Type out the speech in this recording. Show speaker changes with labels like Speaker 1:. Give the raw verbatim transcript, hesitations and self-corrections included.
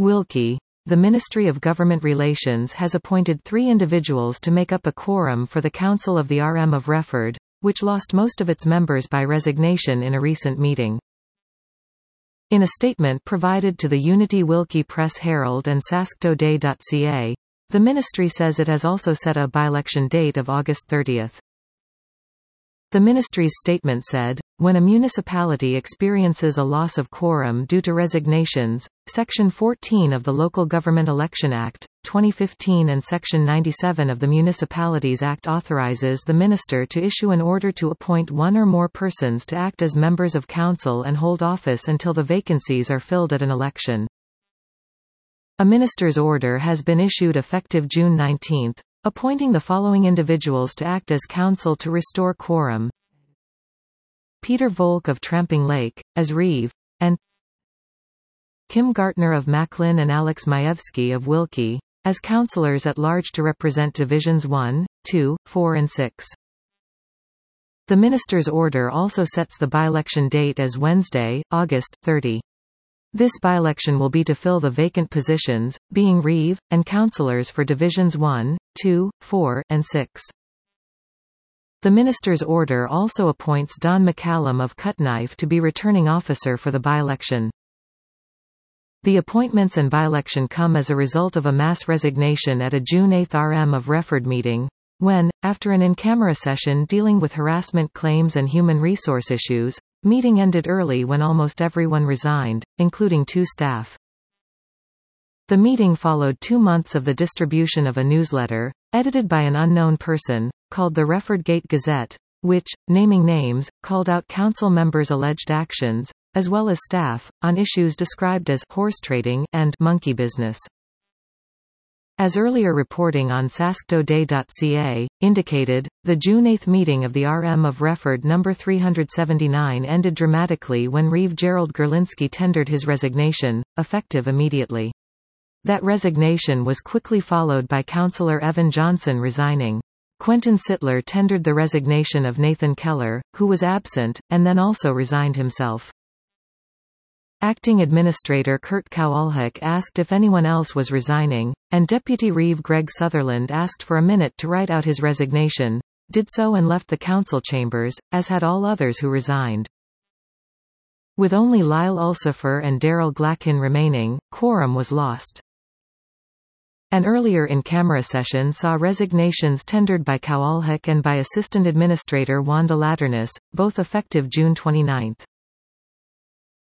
Speaker 1: Wilkie. The Ministry of Government Relations has appointed three individuals to make up a quorum for the Council of the R M of Reford, which lost most of its members by resignation in a recent meeting. In a statement provided to the Unity Wilkie Press Herald and sasktoday dot c a, the ministry says it has also set a by-election date of August thirtieth. The ministry's statement said, when a municipality experiences a loss of quorum due to resignations, Section fourteen of the Local Government Election Act, twenty fifteen and Section ninety-seven of the Municipalities Act authorizes the minister to issue an order to appoint one or more persons to act as members of council and hold office until the vacancies are filled at an election. A minister's order has been issued effective June nineteenth, appointing the following individuals to act as council to restore quorum: Peter Volk of Tramping Lake, as Reeve, and Kim Gartner of Macklin and Alex Majewski of Wilkie, as councillors at large to represent Divisions one, two, four and six. The minister's order also sets the by-election date as Wednesday, August thirtieth. This by-election will be to fill the vacant positions, being Reeve, and councillors for Divisions one, two, four, and six. The minister's order also appoints Don McCallum of Cutknife to be returning officer for the by-election. The appointments and by-election come as a result of a mass resignation at a June eighth R M of Reford meeting, when, after an in-camera session dealing with harassment claims and human resource issues, meeting ended early when almost everyone resigned, including two staff. The meeting followed two months of the distribution of a newsletter, edited by an unknown person, called the Reford Gate Gazette, which, naming names, called out council members' alleged actions, as well as staff, on issues described as horse trading and monkey business. As earlier reporting on sasktoday dot c a indicated, the June eighth meeting of the R M of Reford number three hundred seventy-nine ended dramatically when Reeve Gerald Gerlinski tendered his resignation, effective immediately. That resignation was quickly followed by Councillor Evan Johnson resigning. Quentin Sittler tendered the resignation of Nathan Keller, who was absent, and then also resigned himself. Acting Administrator Kurt Kowalczyk asked if anyone else was resigning, and Deputy Reeve Greg Sutherland asked for a minute to write out his resignation, did so and left the council chambers, as had all others who resigned. With only Lyle Ulsifer and Daryl Glackin remaining, quorum was lost. An earlier in-camera session saw resignations tendered by Kowalczyk and by Assistant Administrator Wanda Laternis, both effective June twenty-ninth.